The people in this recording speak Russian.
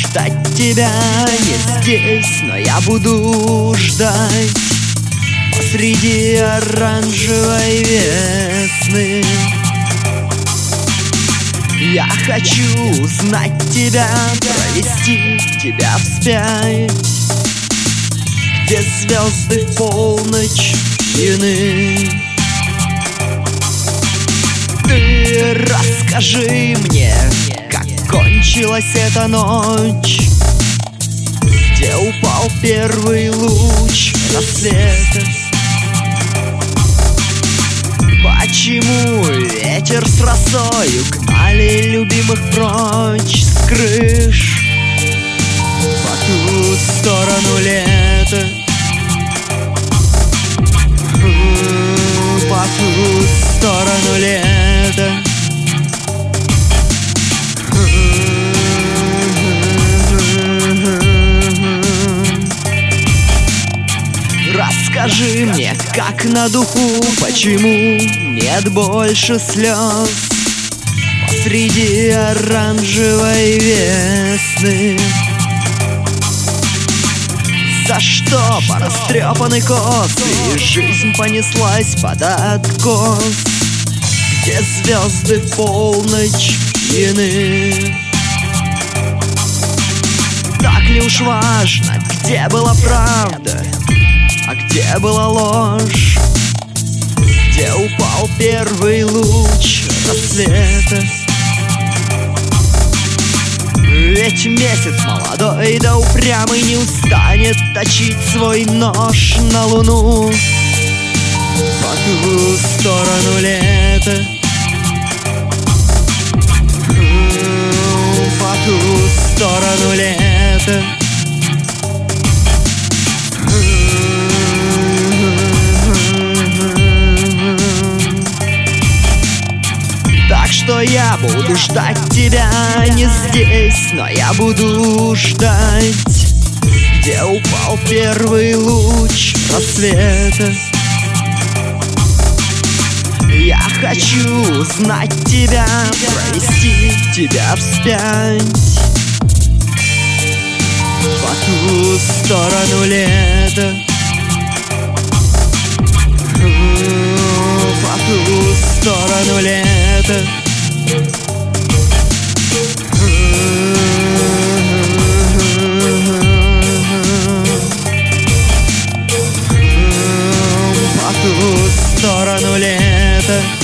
ждать тебя не здесь, но я буду ждать посреди оранжевой весны. Я хочу узнать тебя, провести тебя вспять, где звезды в полночь пьяны. Ты расскажи мне, как кончилась эта ночь, где упал первый луч рассвета. Почему ветер с росою гнали любимых прочь с крыш по ту сторону лета, по ту сторону лета? Расскажи мне, как на духу, почему нет больше слез посреди оранжевой весны? За что по растрепанной косы жизнь понеслась под откос, где звезды в полночь пьяны? Так ли уж важно, где была правда, а где была ложь, где упал первый луч рассвета? Ведь месяц молодой да упрямый не устанет точить свой нож на луну по ту сторону лета, по ту сторону лета. Так что я буду ждать тебя не здесь, но я буду ждать, где упал первый луч рассвета. Я хочу знать тебя, провести тебя вспять по ту сторону лета, по ту сторону лета. По ту сторону лета.